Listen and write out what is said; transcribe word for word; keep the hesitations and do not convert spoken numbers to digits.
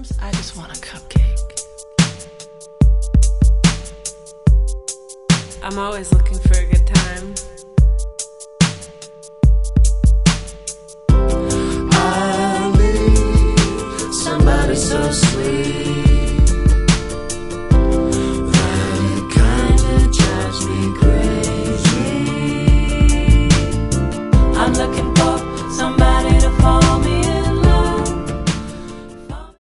Sometimes I just want a cupcake. I'm always looking for a good time. I need somebody so sweet.